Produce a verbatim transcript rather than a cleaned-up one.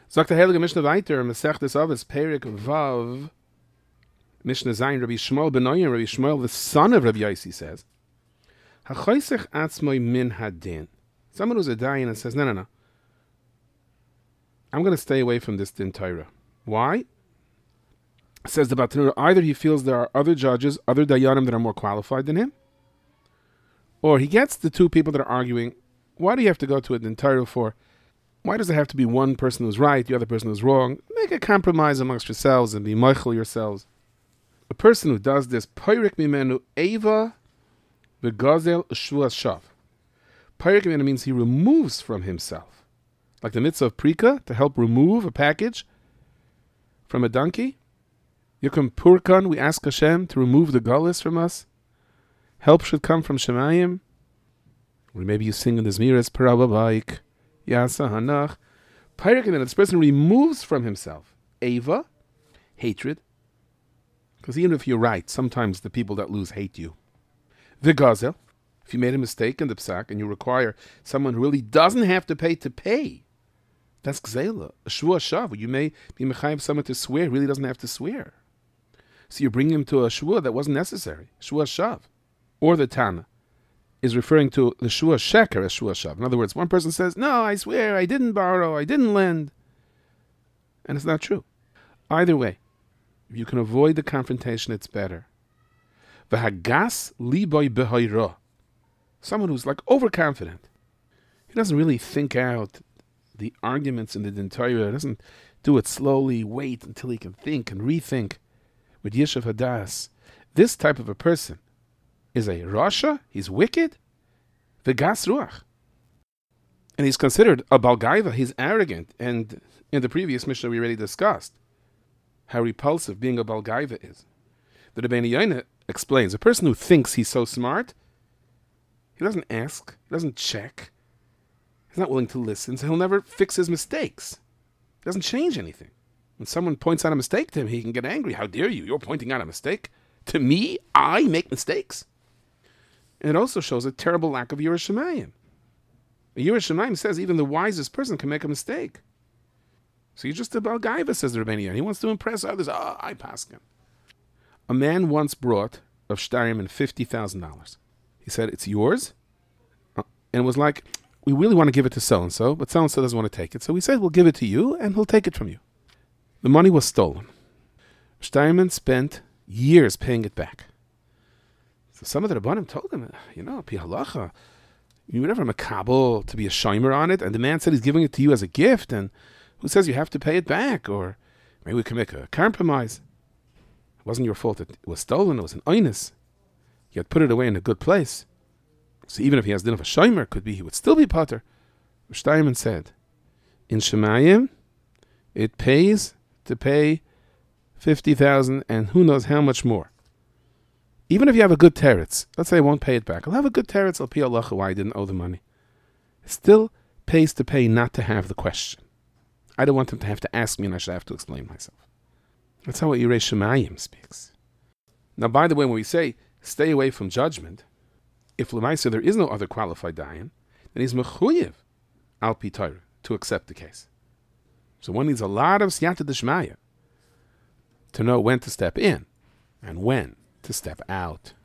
Sagt der Heilige Mishnah weiter, Masechtes Avos, Perik Vav, Mishnah Zayin, Rabbi Shmuel ben Noyan, Rabbi Shmuel, the son of Rabbi Yossi, says, Hachoisech atzmoi min hadin. Someone who's a dayan and says, no, no, no. I'm going to stay away from this din Torah. Why? Says the Batanura, either he feels there are other judges, other dayanim that are more qualified than him, or he gets the two people that are arguing, why do you have to go to a din Torah for? Why does it have to be one person who's right, the other person who's wrong? Make a compromise amongst yourselves and be moichel yourselves. A person who does this, Peirik mimenu eva v'gazel shvuas shav. Peirik mimenu means he removes from himself. Like the mitzvah of prika, to help remove a package from a donkey. Yukum purkan, we ask Hashem to remove the gullus from us. Help should come from Shemayim. Or maybe you sing in the Zmiras, Parababaik, Yasa Hanach. Peirik mimenu, this person removes from himself. Eva, hatred. Because even if you're right, sometimes the people that lose hate you. V'gazel, if you made a mistake in the psak and you require someone who really doesn't have to pay to pay, that's gzela. A shvuah shav, you may be mechayiv someone to swear, he really doesn't have to swear. So you bring him to a shvuah that wasn't necessary, shvuah shav. Or the Tana is referring to the shvuah sheker as shvuah shav. In other words, one person says, no, I swear, I didn't borrow, I didn't lend. And it's not true. Either way, if you can avoid the confrontation, it's better. V'hagas liboy behoira. Someone who's like overconfident. He doesn't really think out the arguments in the din Torah. He doesn't do it slowly, wait until he can think and rethink. With Yishuv Hadas, this type of a person is a rasha, he's wicked, v'gas ruach. And he's considered a balgaiva, he's arrogant. And in the previous Mishnah we already discussed how repulsive being a balgaiva is. The Rebbeinu Yonah explains, a person who thinks he's so smart, he doesn't ask, he doesn't check, he's not willing to listen, so he'll never fix his mistakes. He doesn't change anything. When someone points out a mistake to him, he can get angry. How dare you? You're pointing out a mistake? To me? I make mistakes? And it also shows a terrible lack of Yiras Shamayim. Yiras Shamayim says even the wisest person can make a mistake. So you're just a balgaiva, says the Rebbeinu Yonah. He wants to impress others. Oh, I paskin. A man once brought of Shtarim fifty thousand dollars. He said, it's yours? And it was like, we really want to give it to so-and-so, but so-and-so doesn't want to take it. So we said, we'll give it to you, and he'll take it from you. The money was stolen. Shtarim spent years paying it back. So some of the Rabbanim told him, you know, pi halacha, you would never makabel to be a shomer on it, and the man said he's giving it to you as a gift, and who says you have to pay it back? Or maybe we can make a compromise. It wasn't your fault that it was stolen. It was an oinus. You had put it away in a good place. So even if he has din of a shomer, could be he would still be potter. Shtaim said, in Shemayim, it pays to pay fifty thousand and who knows how much more. Even if you have a good teretz, let's say I won't pay it back. I'll have a good teretz, I'll pay Allah why I didn't owe the money. It still pays to pay not to have the question. I don't want him to have to ask me and I should have to explain myself. That's how Yirei Shemayim speaks. Now, by the way, when we say stay away from judgment, if L'maisa there is no other qualified dayan, then he's mechuyev al pi Torah to accept the case. So one needs a lot of siyata d'shmaya to know when to step in and when to step out.